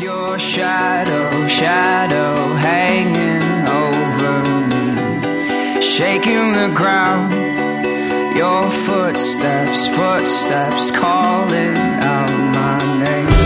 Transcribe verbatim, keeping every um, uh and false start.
your shadow, shadow hanging over me, shaking the ground. Your footsteps, footsteps calling out my name.